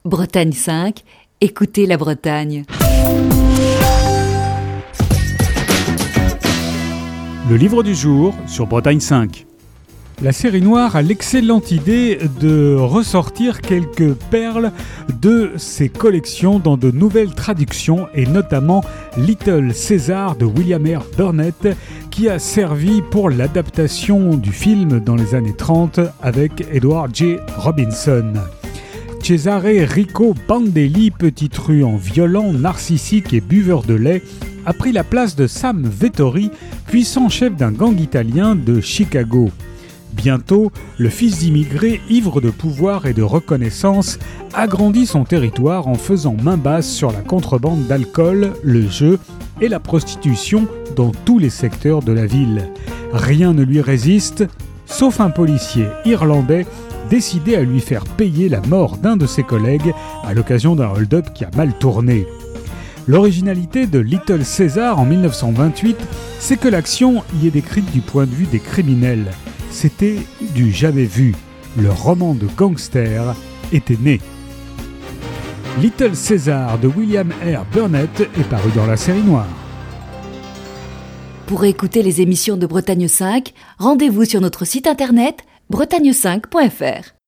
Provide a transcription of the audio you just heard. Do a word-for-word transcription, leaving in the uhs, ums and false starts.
Bretagne cinq, écoutez la Bretagne. Le livre du jour sur Bretagne cinq. La série noire a l'excellente idée de ressortir quelques perles de ses collections dans de nouvelles traductions et notamment Little Caesar de William R. Burnett qui a servi pour l'adaptation du film dans les années trente avec Edward J. Robinson. Cesare Rico Bandelli, petit truand violent, narcissique et buveur de lait, a pris la place de Sam Vettori, puissant chef d'un gang italien de Chicago. Bientôt, le fils d'immigrés, ivre de pouvoir et de reconnaissance, agrandit son territoire en faisant main basse sur la contrebande d'alcool, le jeu et la prostitution dans tous les secteurs de la ville. Rien ne lui résiste, sauf un policier irlandais décidé à lui faire payer la mort d'un de ses collègues à l'occasion d'un hold-up qui a mal tourné. L'originalité de Little Caesar en dix-neuf cent vingt-huit, c'est que l'action y est décrite du point de vue des criminels. C'était du jamais vu. Le roman de gangster était né. Little Caesar de William R. Burnett est paru dans la série noire. Pour écouter les émissions de Bretagne cinq, rendez-vous sur notre site internet bretagne cinq point f r.